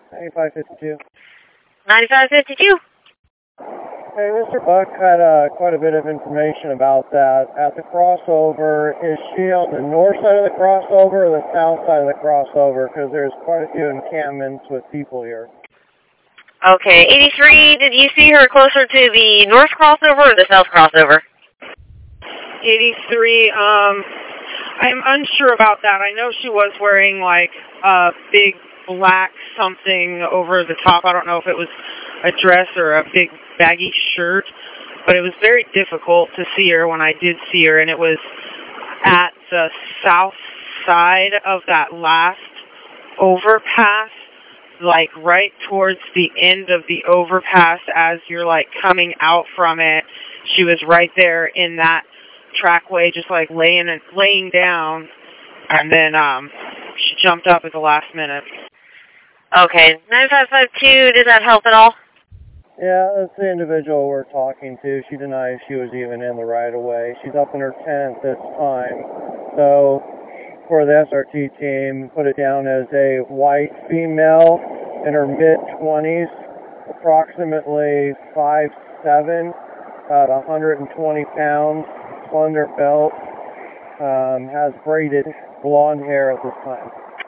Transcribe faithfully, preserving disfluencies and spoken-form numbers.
ninety-five fifty-two. ninety-five fifty-two. Hey, Mister Buck had uh, quite a bit of information about that. At the crossover, is she on the north side of the crossover or the south side of the crossover? Because there's quite a few encampments with people here. Okay, eighty-three, did you see her closer to the north crossover or the south crossover? eighty-three, um, I'm unsure about that. I know she was wearing, like, a big black something over the top. I don't know if it was a dress or a big baggy shirt, but it was very difficult to see her when I did see her, and it was at the south side of that last overpass, like right towards the end of the overpass as you're like coming out from it. She was right there in that trackway, just like laying laying down, and then um she jumped up at the last minute. Okay, ninety-five fifty-two, does that help at all? Yeah, that's the individual we're talking to. She denies she was even in the right-of-way. She's up in her tent this time. So, for the S R T team, put it down as a white female in her mid-twenties, approximately five seven, about one hundred twenty pounds, slender built, um, has braided blonde hair at this time.